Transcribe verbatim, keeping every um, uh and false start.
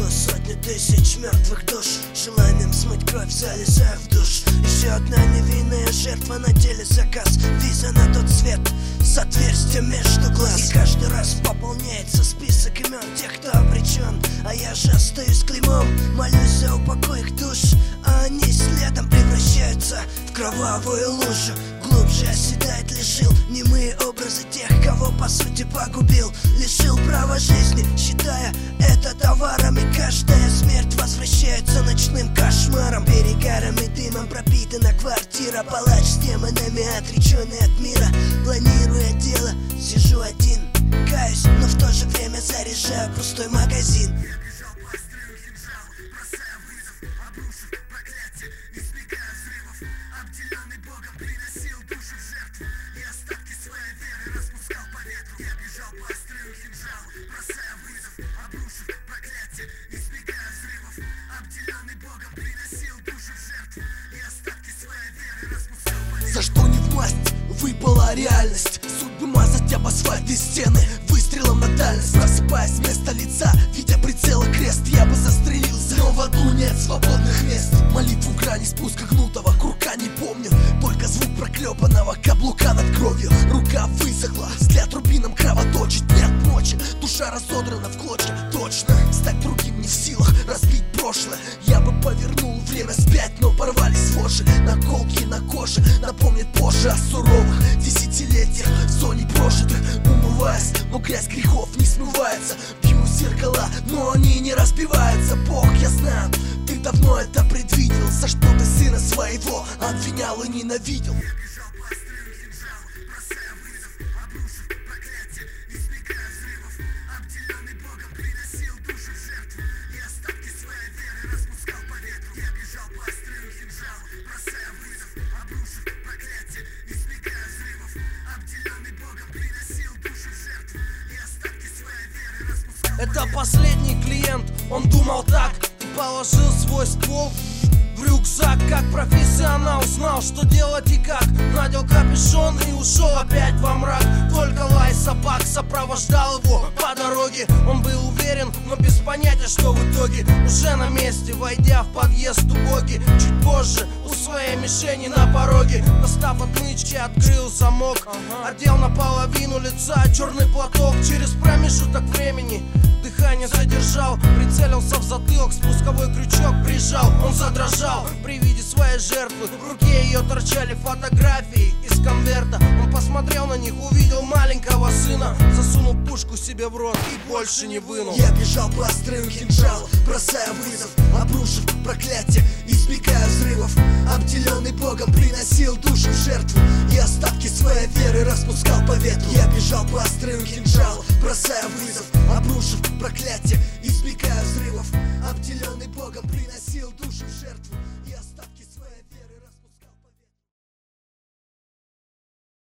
Сто сотни тысяч мертвых душ, желанием смыть кровь, залезая в душ. Еще одна невинная жертва, на деле заказ, виза на тот свет с отверстием между глаз. И каждый раз пополняется список имен тех, кто обречен, а я же остаюсь клеймом. Молюсь за упокой их душ, а они следом превращаются в кровавую лужу. Глубже оседает лишил немые образы тех, кого по сути погубил. Лишил права жизни, считая это товаром. И каждая смерть возвращается ночным кошмаром. Перегаром и дымом пропитана квартира. Палач с демонами, отреченный от мира. Планируя дело, сижу один, каюсь, но в то же время заряжаю пустой магазин. За что не в масть выпала реальность, судьбы мазать об асфальт и стены выстрелом на дальность. Просыпаясь вместо лица, видя прицела крест, я бы застрелился, но в аду нет свободных мест. Молитву грани спуска гнутого круга не помню, только звук проклепанного каблука над кровью. Рука высохла, взгляд рубином кровоточит, нет мочи, душа разодрана в клочья. Точно, стать другим не в силах, разбить прошлое. Я бы повернул время вспять, но порвались воши. Наколки на коже напомнят позже о суровых десятилетиях в зоне прожитых. Умываясь, но грязь грехов не смывается. Пью зеркала, но они не разбиваются. Бог, я знаю, ты давно это предвидел. За что ты сына своего обвинял и ненавидел? Это последний клиент, он думал так и положил свой ствол в рюкзак. Как профессионал знал, что делать и как. Надел капюшон и ушел опять во мрак. Только лай собак сопровождал его по дороге. Он был уверен, но без понятия, что в итоге. Уже на месте, войдя в подъезд убогий, чуть позже у своей мишени на пороге, достав отмычки, открыл замок, одел наполовину лица черный платок. Через промежуток времени дыхание задержал, прицелился в затылок, спусковой крючок прижал. Он задрожал при виде своей жертвы, в руке ее торчали фотографии из конверта. Он посмотрел на них, увидел маленького сына, засунул пушку себе в рот и больше не вынул. Я бежал по острым кинжалу, бросая вызов, обрушив проклятие, избегая взрывов. Обделенный Богом приносил душу в жертву и остатки своей веры распускал по ветру. Я бежал по острым кинжалу, бросая вызов, обрушив проклятие, избегая взрывов. Обделенный Богом приносил душу в жертву.